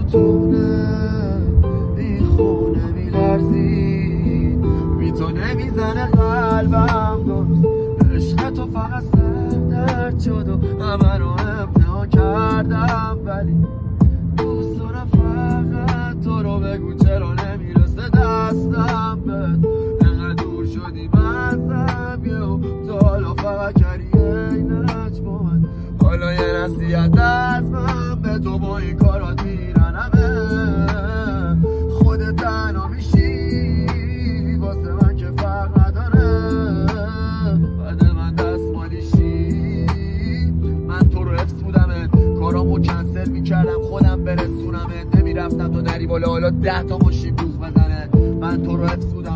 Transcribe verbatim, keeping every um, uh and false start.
تونه این خونه میلرزی، بی تو نمیزنه قلبم درست. عشق تو فقط سر درد شد و همه رو امتحان کردم، ولی دوست دارم فقط تو رو. بگو چرا نمیرسه دستم بهت، انقدر دور شدی بزم یهو تو حالا فقط کردی عینت با من. حالا یه نصیحت از من به تو، با این کارات میرنمه خودت تنها میشی واسه من که فرق نداره. بعد من دستمالیشی، من تو رو حفظ بودمت، کارامو کنسل میکردم خودم برسونمت، نمیرفتم تو نری بالا حالا ده تا ماشین بوخ بزنه. من تو رو حفظ بودم